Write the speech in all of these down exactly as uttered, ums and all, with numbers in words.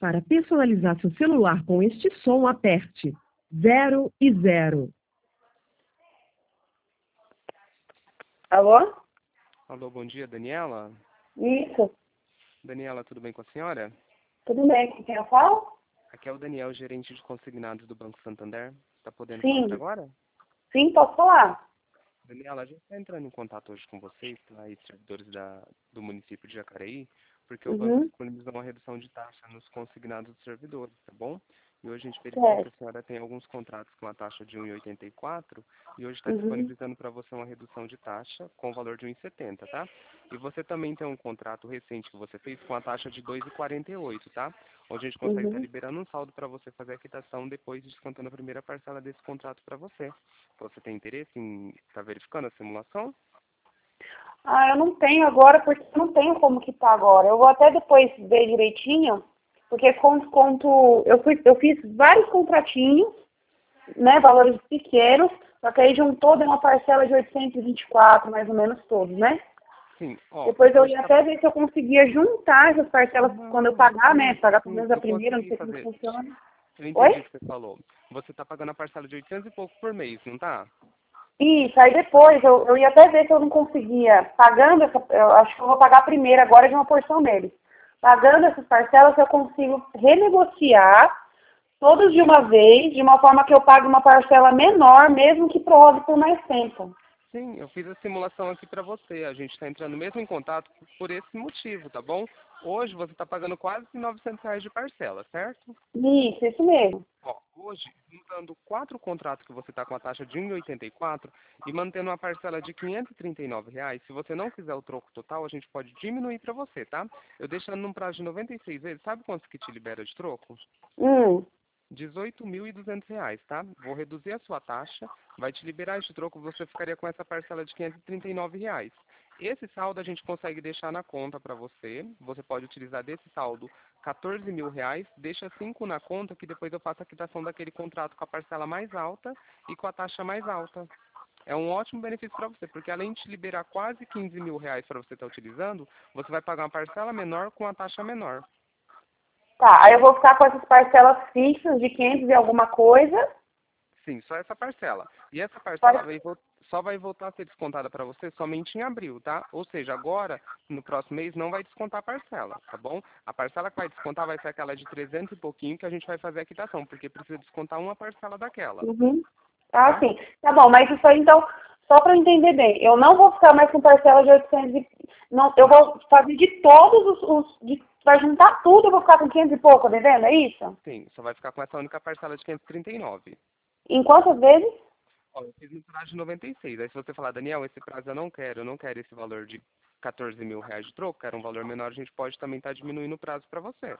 Para personalizar seu celular com este som, aperte zero e zero. Alô? Alô, bom dia, Daniela. Isso. Daniela, tudo bem com a senhora? Tudo bem, com quem eu falo? Aqui é o Daniel, gerente de consignados do Banco Santander. Está podendo Sim. falar agora? Sim, posso falar. Daniela, a gente está entrando em contato hoje com vocês, aí, servidores da, do município de Jacareí, porque o banco Uhum. disponibilizou uma redução de taxa nos consignados dos servidores, tá bom? E hoje a gente verificou que a Certo. senhora tem alguns contratos com a taxa de um vírgula oitenta e quatro e hoje está Uhum. disponibilizando para você uma redução de taxa com o valor de um vírgula setenta, tá? E você também tem um contrato recente que você fez com a taxa de dois vírgula quarenta e oito, tá? Onde a gente consegue estar Uhum. liberando um saldo para você fazer a quitação depois de descontando a primeira parcela desse contrato para você. Você tem interesse em estar verificando a simulação? Ah, eu não tenho agora, porque eu não tenho como quitar agora. Eu vou até depois ver direitinho, porque com desconto, eu, fui, eu fiz vários contratinhos, né, valores pequenos, só que aí juntou, deu uma parcela de oitocentos e vinte e quatro, mais ou menos todos, né? Sim, ó. Depois eu Hoje ia tá... até ver se eu conseguia juntar essas parcelas quando eu Não, pagar, né? sim, Pagar pelo sim, menos a eu primeira, não consegui sei como fazer. funciona. Eu entendi o Oi? que você falou. Você está pagando a parcela de oitocentos e pouco por mês, não tá? Isso, aí depois eu, eu ia até ver se eu não conseguia, pagando essa, eu acho que eu vou pagar a primeira agora de uma porção deles. Pagando essas parcelas, eu consigo renegociar todos de uma vez, de uma forma que eu pague uma parcela menor, mesmo que prorrogue por mais tempo. Sim, eu fiz a simulação aqui para você. A gente está entrando mesmo em contato por esse motivo, tá bom? Hoje você está pagando quase novecentos reais de parcela, certo? Isso, isso mesmo. Ó, hoje, juntando quatro contratos que você está com a taxa de um vírgula oitenta e quatro e mantendo uma parcela de quinhentos e trinta e nove reais, se você não quiser o troco total, a gente pode diminuir para você, tá? Eu deixando num prazo de noventa e seis vezes, sabe quanto que te libera de troco? Hum, dezoito mil e duzentos reais, tá? Vou reduzir a sua taxa, vai te liberar este troco, você ficaria com essa parcela de quinhentos e trinta e nove reais. Esse saldo a gente consegue deixar na conta para você, você pode utilizar desse saldo quatorze mil reais, deixa cinco na conta que depois eu faço a quitação daquele contrato com a parcela mais alta e com a taxa mais alta. É um ótimo benefício para você, porque além de te liberar quase quinze mil reais para você estar utilizando, você vai pagar uma parcela menor com a taxa menor. tá, aí eu vou ficar com essas parcelas fixas de quinhentos e alguma coisa. Sim, só essa parcela. E essa parcela Pode- vai vol- só vai voltar a ser descontada para você somente em abril, tá? Ou seja, agora, no próximo mês, não vai descontar a parcela, tá bom? A parcela que vai descontar vai ser aquela de trezentos e pouquinho que a gente vai fazer a quitação, porque precisa descontar uma parcela daquela, Uhum. Ah, tá? sim. Tá bom, mas isso aí, então, só para eu entender bem, eu não vou ficar mais com parcela de oitocentos e... Não, eu Não. vou fazer de todos os... os de, vai juntar tudo, eu vou ficar com quinhentos e pouco, tá vendo? É isso? Sim, só vai ficar com essa única parcela de quinhentos e trinta e nove. Em quantas vezes? Ó, eu fiz no prazo de noventa e seis. Aí se você falar, Daniel, esse prazo eu não quero, eu não quero esse valor de quatorze mil reais de troco, quero um valor menor, a gente pode também estar diminuindo o prazo para você.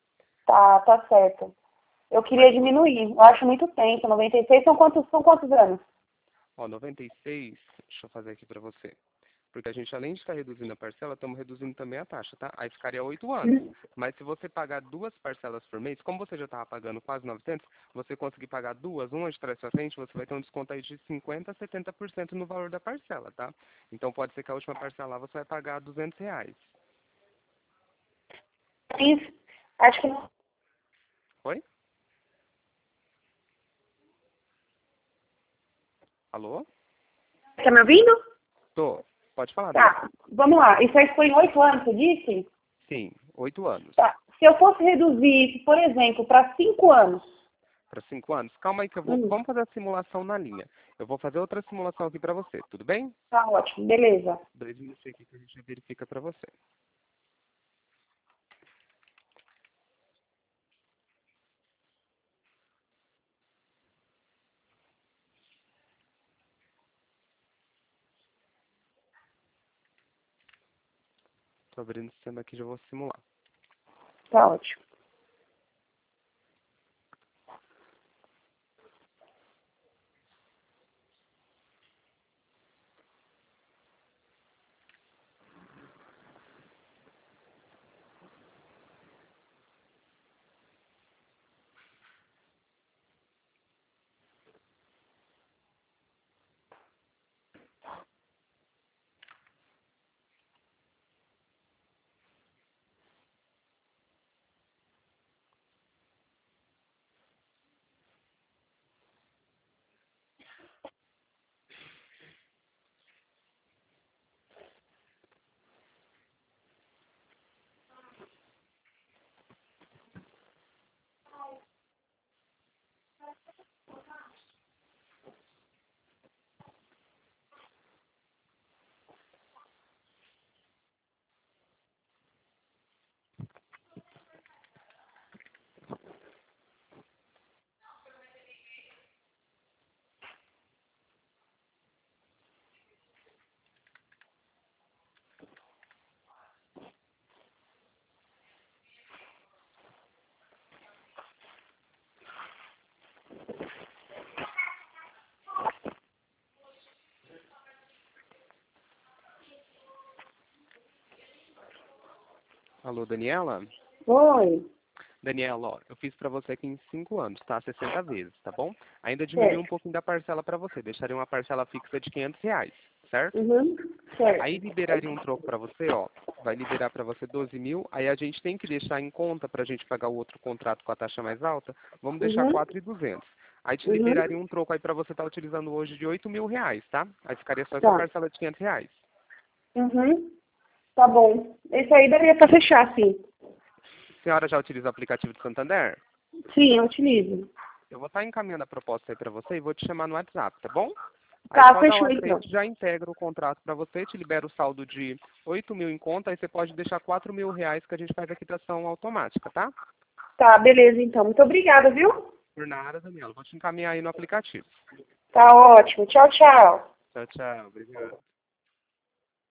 Tá, tá certo. Eu Mas queria diminuir. Eu acho muito tempo. noventa e seis são quantos, são quantos anos? Ó, noventa e seis, deixa eu fazer aqui para você. Porque a gente, além de estar reduzindo a parcela, estamos reduzindo também a taxa, tá? Aí ficaria oito anos. Mas se você pagar duas parcelas por mês, como você já estava pagando quase novecentos, você conseguir pagar duas, uma de trás para frente, você vai ter um desconto aí de cinquenta a setenta por cento no valor da parcela, tá? Então pode ser que a última parcela lá você vai pagar duzentos reais. Isso. Acho que não. Oi? Alô? Tá me ouvindo? Tô. Pode falar, Daniel. Tá, vamos lá. Isso aí foi em oito anos, você disse? Sim, oito anos. Tá. Se eu fosse reduzir isso, por exemplo, para cinco anos. Para cinco anos? Calma aí que eu vou... Hum, Vamos fazer a simulação na linha. Eu vou fazer outra simulação aqui para você, tudo bem? tá ótimo, beleza. Dois minutos aqui que a gente já verifica para você. Estou abrindo o sistema aqui e já vou simular. Tá ótimo. Alô, Daniela? Oi. Daniela, ó, eu fiz para você aqui em cinco anos, tá? sessenta vezes, tá bom? Ainda diminui um Certo. pouquinho da parcela para você. Deixaria uma parcela fixa de quinhentos reais, certo? Uhum. Certo. Aí liberaria um troco para você, ó. Vai liberar para você doze mil. Aí a gente tem que deixar em conta para a gente pagar o outro contrato com a taxa mais alta. Vamos deixar Uhum. quatro mil e duzentos. Aí te Uhum. liberaria um troco aí para você estar utilizando hoje de oito mil reais, tá? Aí ficaria só essa Tá. parcela de quinhentos reais. Uhum. Tá bom. Esse aí daria pra fechar, sim. A senhora já utiliza o aplicativo do Santander? Sim, eu utilizo. Eu vou estar encaminhando a proposta aí para você e vou te chamar no WhatsApp, tá bom? Aí Tá, só dá o fechou então. aceite, já integra o contrato para você, te libera o saldo de oito mil em conta, aí você pode deixar quatro mil reais que a gente faz a quitação automática, tá? Tá, beleza então. Muito obrigada, viu? Por nada, Daniela. Vou te encaminhar aí no aplicativo. Tá ótimo. Tchau, tchau. Tchau, tchau. Obrigado.